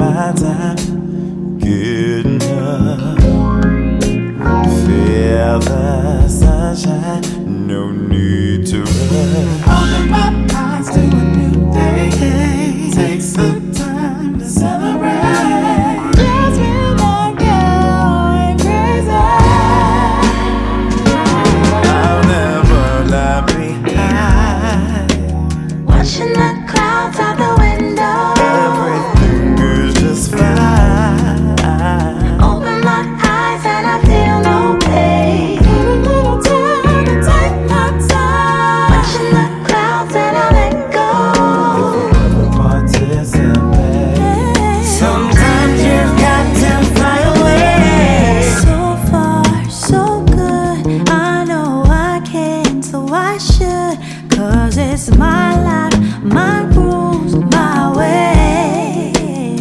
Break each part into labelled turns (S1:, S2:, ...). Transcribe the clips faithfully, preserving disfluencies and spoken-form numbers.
S1: my time getting up. Feel the sunshine, no need to rush. Open my eyes to a new day. Take some time to celebrate. Just feel like going crazy. I'll never lie behind.
S2: Watching the clouds out the window.
S1: Everything is just fine.
S2: Open my eyes and I feel no pain.
S1: Got a little time to take my time.
S2: Watching the clouds and I let go.
S1: If you ever participate, sometimes you've got to fly away.
S2: So far, so good. I know I can, so I should. Cause it's my life, my rules, my way.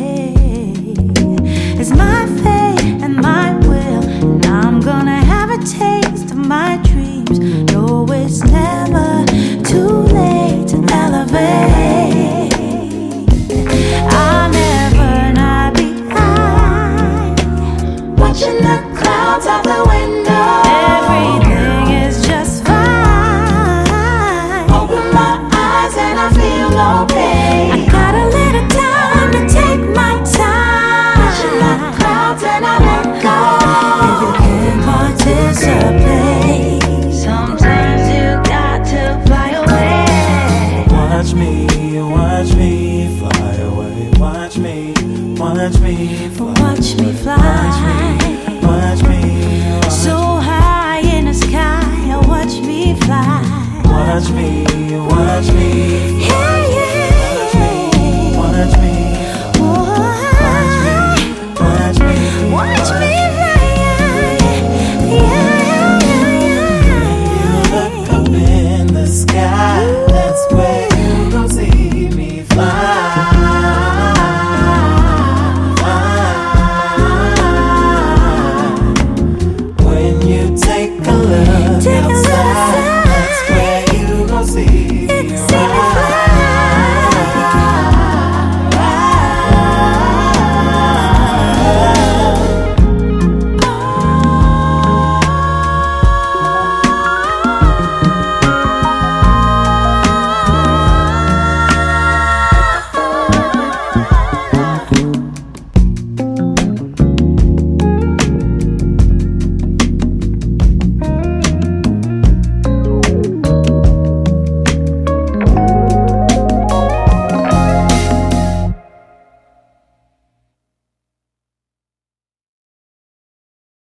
S2: It's my fate and my will, and I'm gonna have a taste of my dreams. No, it's never too late to elevate. I'll never not behind. Watching the clouds out the window. Everything is just fine. Open my eyes and I feel no pain. I got a little time to take my time. Watching the clouds and I let go. If you can participate, sometimes you got to fly away.
S1: Watch me, watch me fly away. Watch me, watch me fly.
S2: Watch me fly.
S1: Watch me, watch
S2: So high in the sky, watch me fly.
S1: Watch me, watch me